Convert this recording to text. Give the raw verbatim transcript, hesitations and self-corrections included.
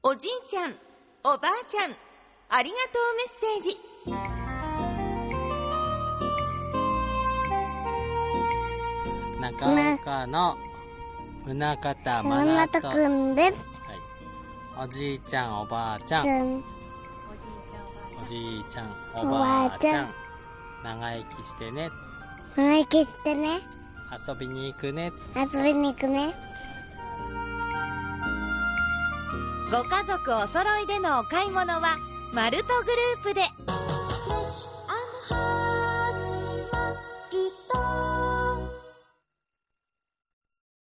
おじいちゃん、おばあちゃん、ありがとうメッセージ。 中岡の宗像まなとくんです。 はい、おじいちゃんおばあちゃん、 んおじいちゃんおばあちゃん、長生きしてね、 長生きしてね、 遊びに行くね、 遊びに行くね。 ご家族お揃いでのお買い物はマルトグループで。